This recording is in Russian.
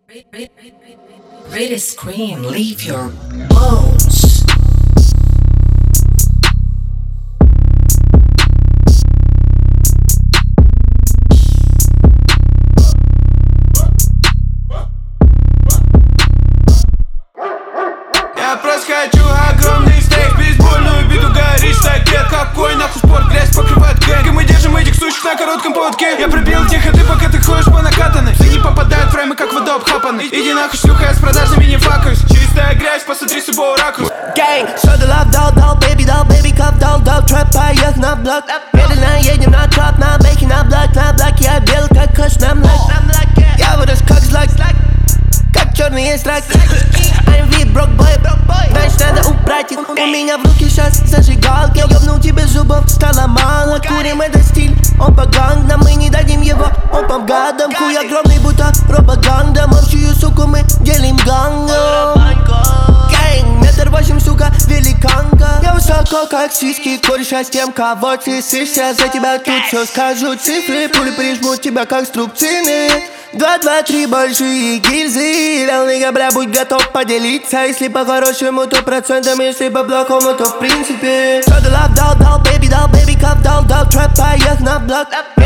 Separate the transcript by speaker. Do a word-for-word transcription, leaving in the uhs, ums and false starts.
Speaker 1: Ready scream, leave your bones.
Speaker 2: Я просто хочу огромный стейк, бейсбольную биту, горишь стакет. Какой нахуй спорт, грязь покрывает гэнг. И мы держим этих сучек на коротком поводке. Я пробил тихо, ты пока ты ходишь по накатанной. Все не попадают в фреймы, как вода обхапанный. Иди нахуй, шлюха, я с продажными не факаюсь. Чистая грязь, посмотри с любого ракурса.
Speaker 3: Gang, show the love, doll, doll, baby, doll, baby, cup, doll, doll, trap, поех на блок. Медленно едем на трап, на бэке, на блок, на блок. Я бел, как кэш, на млак. Я вырос, как злак, как черный страк. I'm with broke boy, значит надо убрать их. У меня в руке сейчас зажигалки. Ёбнул тебе зубов, стало мало. Курим, это стиль, он по гангам. Мы не дадим его, он по гадам. Хуй огромный, будто пропаганда. Молчую, суку, мы делим гангом. Гэнг, метр восемь, сука, великанка. Я высоко, как сиськи, кореша с тем, кого ты сышься. За тебя тут все скажу цифры. Пули прижмут тебя, как струбцины. Два, два, три большие гильзы. Реальный бля, будь готов поделиться. Если по-хорошему, то процентом. Если по-плохому, то в принципе. Show the love, doll, doll, baby, doll, baby, cup, doll, doll, trap, поех на блок.